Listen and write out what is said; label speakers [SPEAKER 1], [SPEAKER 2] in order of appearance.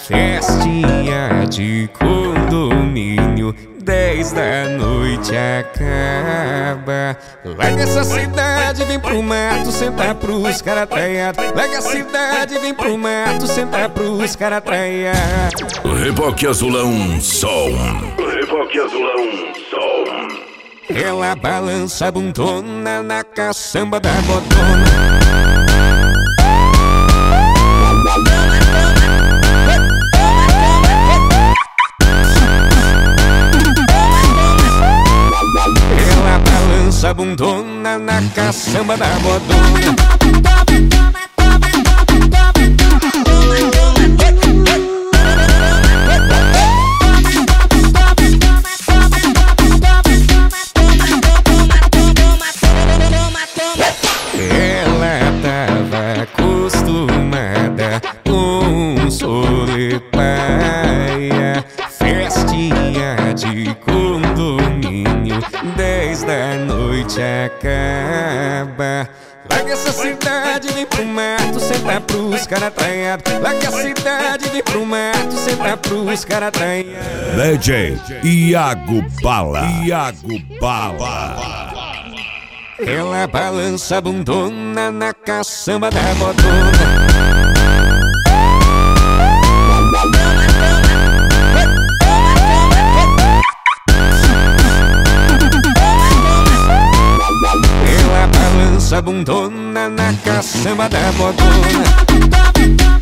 [SPEAKER 1] Festinha de condomínio, 10 da noite acaba. Larga essa cidade, vem pro mato, sentar pros cara traiado. Larga a cidade, vem pro mato, sentar pros cara traiado.
[SPEAKER 2] Reboque Azulão Som. Reboque Azulão Som.
[SPEAKER 1] Ela balança a bundona na caçamba da botona. Ela balança a bundona na caçamba da botona. Ela tava acostumada com solipaia. Festinha de condomínio, 10 da noite acaba. Larga essa cidade, vem pro mato, sentar pros cara traiado. Larga a cidade, vem pro mato, sentar pros cara traiado.
[SPEAKER 2] DJ Iago Bala. Iago Bala.
[SPEAKER 1] Ela balança a bundona na caçamba da botona. Ela balança a bundona na caçamba da botona.